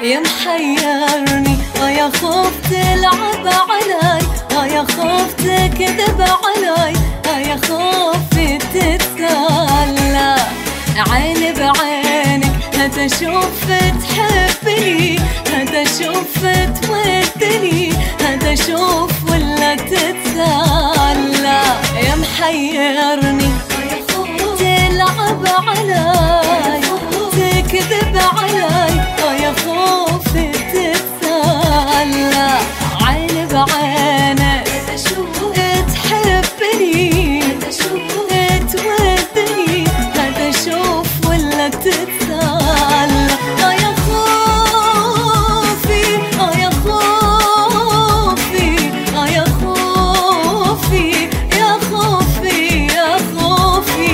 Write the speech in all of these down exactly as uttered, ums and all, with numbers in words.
يا محيرني يا خوف تلعب علي، يا خوف تكذب علي، يا خوف تتسلى. عيني بعينك هتشوف تحبني، هتشوف تودني، هتشوف ولا تتسلى. يا محيرني يا خوف تلعب علي، تكذب علي، يا خوف تتسلى. عيني بعينك تحبني، تودني، هتشوف ولا تتسلى. يا خوفي يا خوفي يا خوفي يا خوفي يا خوفي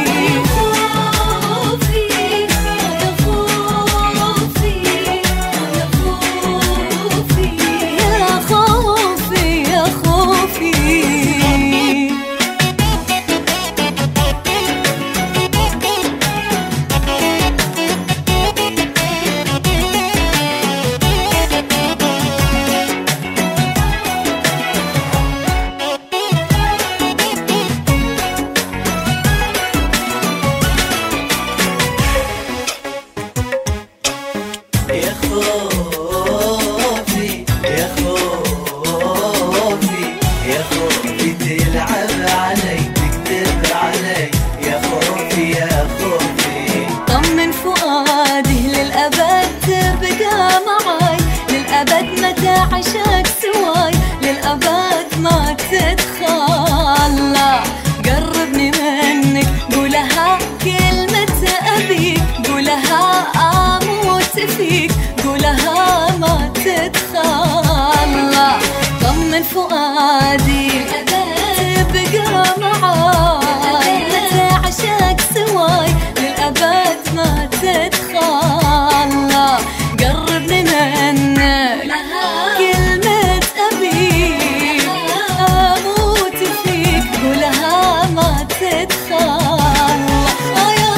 طمن فؤادي للأبد تبقى معاي، للأبد ما تعشق سواي، للأبد ما تتخلى. قربني منك قولها كلمة أبيك، قولها أموت فيك، قولها ما تتخلى. طمن فؤادي تبقى معاي، ما تعشق سواي، للأبد ما تتخلى. قربني منك كلمة أبيك، أموت فيك، قولها ما تتخلى. يا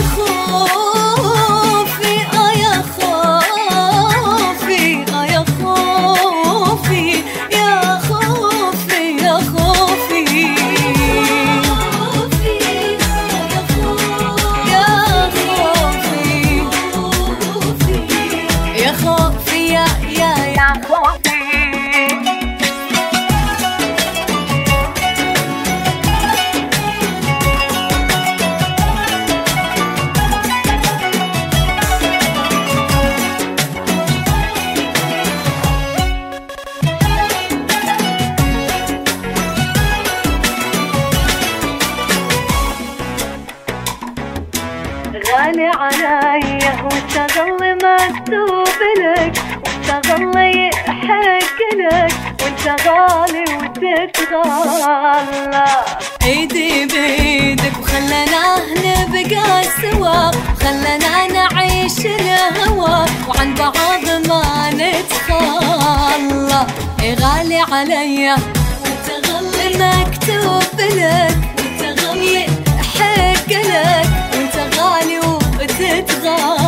خوفي يا خوفي يا خوفي يا خوفي يا خوفي يا خوفي يا يا يا خوفي. غالي عليا واشتغل مكتوب لك، واشتغل يحق لك، وانت غالي وتتغلى. ايدي بيدك وخلنا نبقى سوا، وخلنا نعيش الهوى، وعن بعض ما نتخلى. اي غالي عليا واشتغل مكتوب لك، واشتغل يحق لك، وانت غالي وتتغلى.